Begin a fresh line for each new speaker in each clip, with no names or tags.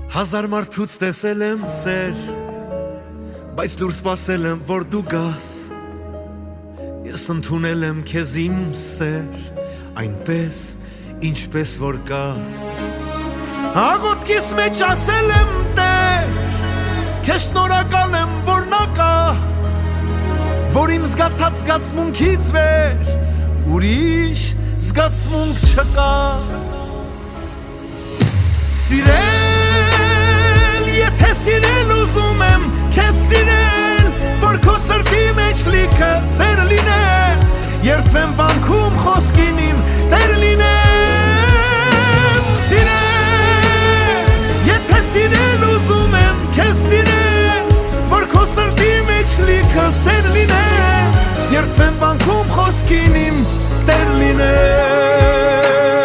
Հազար մարդուց տեսել եմ սեր, բայց լուր սպասել եմ, որ դու գաս։ Ես ընդունել եմ քեզ իմ սեր, այնպես, ինչպես որ կաս։ Աղոթքիս մեջ ասել եմ Տեր, քեզ շնորհակալ եմ, որ նա կա, որ իմ զգացած զգացմունքից վեր ուրիշ զգացմունք չկա։ Սիրել, եթե սիրել ուզում եմ, քեզ սիրել, որ քո սրտի մեջ լիքը սեր լինել, երդվեմ վանքում խոսքին իմ Տեր լինեմ։ Սիրել, եթե սիրել ուզում եմ, քեզ սիրել, որ քո սրտի մեջ լիքը սեր լինել, երդվեմ վանքում խոսքին իմ Տեր լինել։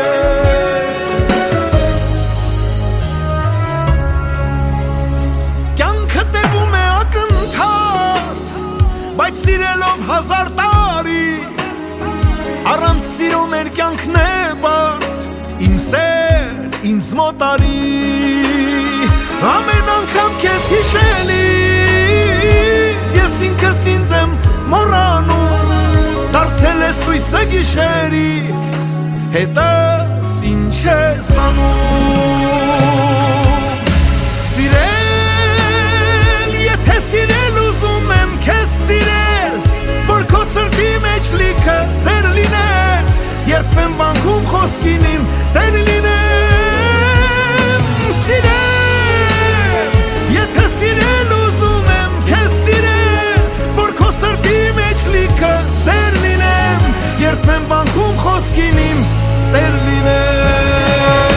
Բայց սիրելով հազար տարի, առանց սիրո մեր կյանքն է բարդ, իմ սեր ինձ մոտ արի, ամեն անգամ քեզ հիշելիս, ես ինքս ինձ եմ մոռանում, դարձել ես լույսը գիշերից, հետս ինչ ես անում։ Սիրել, եթե սիրել ուզում եմ, քեզ սիրել, որ քո սրտի մեջ լիքը սեր լինել, երդվեմ վանքում խոսքին իմ Տեր լինեմ։ Սիրել, եթե սիրել ուզում եմ, քեզ սիրել, որ քո սրտի մեջ լիքը սեր լինեմ, երդվեմ վանքում խոսքին իմ Տեր լինեմ։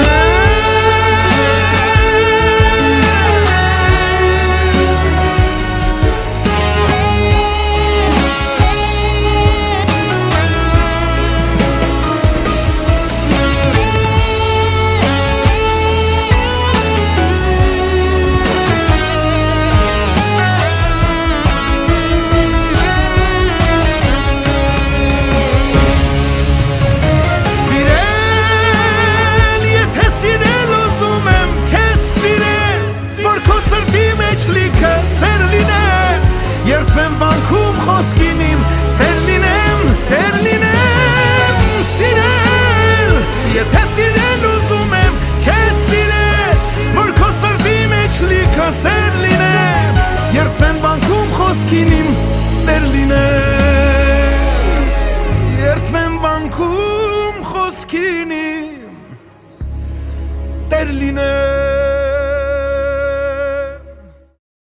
Երդվեմ վանքում խոսքին իմ Տեր լինեմ, Տեր լինեմ։ Սիրել, եթե սիրել ուզում եմ, քեզ սիրել, որ քո սրտի մեջ լիքը սեր լինեմ, երդվեմ վանքում խոսքին իմ Տեր լինեմ, երդվեմ վանքում խոսքին իմ Տեր լինեմ։